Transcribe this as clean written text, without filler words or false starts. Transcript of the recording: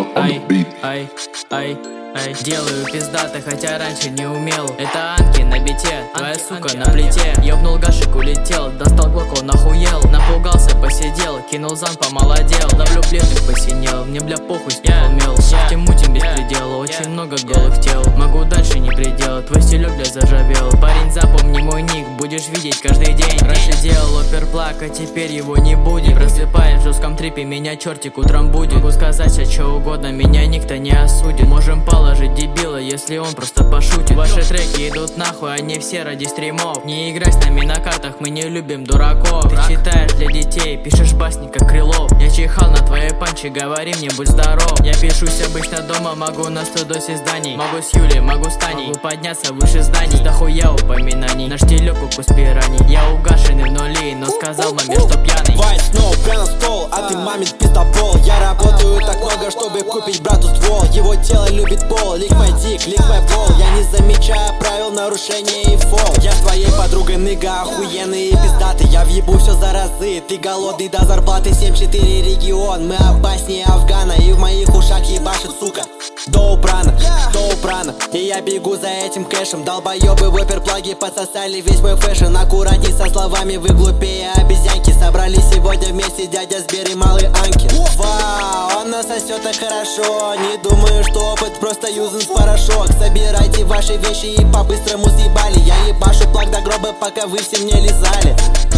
Делаю пиздато, хотя раньше не умел. Это Анки на бите, твоя сука на плите. Ёбнул гашик, улетел, достал глок, он охуел. Напугался, посидел, кинул зан, помолодел. Ловлю бледных, посинел, мне бля похуй, спалмел. Шахте мутим без предела, очень много голых тел. Могу дальше не предел, твой стилек бля заржавел. Парень, запомни мой ник, будешь видеть каждый день. Раньше делал оперплак, а теперь его не будет. Просыпаясь в жестком трипе, меня чертик утром будет. Могу сказать все что угодно, меня никто не осудит. Можем положить дебила, если он просто пошутит. Ваши треки идут нахуй, они все ради стримов. Не играй с нами на картах, мы не любим дураков. Ты читаешь для детей, пишешь басни как Крылов. Я чихал на твоей панчи, говори мне, будь здоров. Я пишусь обычно дома, могу на 100 изданий. Могу с Юлей, могу с Таней, могу подняться выше зданий. Да хуя упоминаний, наш телек укус пираний. Я угашенный в нули, но сказал маме, что пьяный. White Snow, прямо стол, а ты мамин пиздобол. Я работаю так много, чтобы купить брату ствол. Его тело любит пол, лик мой дик, лик мой пол. Я не замечаю правил нарушения и фол. Я с твоей подругой ныга, охуенный и пиздатый. Я въебу все за разы, ты голодный до зарплаты. 7-4 регион, мы опаснее Афгана. И в моих ушах ебашит, сука, доупрана, доупрана. И я бегу за этим кэшем. Долбоебы в оперплаге подсосали весь мой фэшн. Аккуратней со словами, вы глупее обезьянки. Собрались сегодня вместе дядя Сбер и малый Анки. Вау, он насосет так хорошо. Не думаю, что опыт просто юзан в порошок. Собирайте ваши вещи и по-быстрому съебали. Я ебашу плаг до гроба, пока вы все мне лизали.